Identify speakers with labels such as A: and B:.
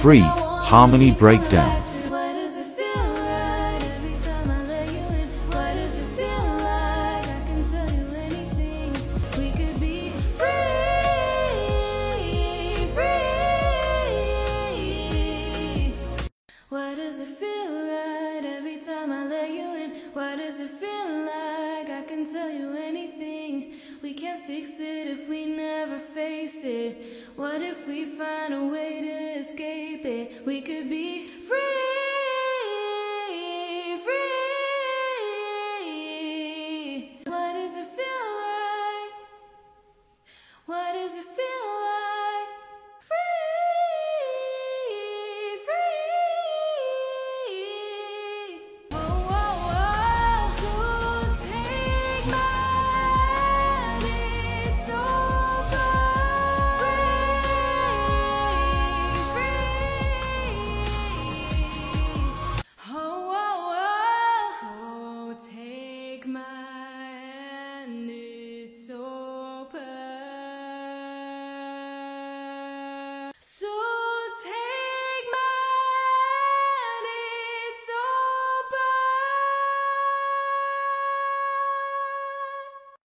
A: Free Harmony Breakdown.
B: Why does it feel right every time I let you in? Why does it feel like I can tell you anything? We can't fix it if we never face it. What if we find a way to escape it? We could be free.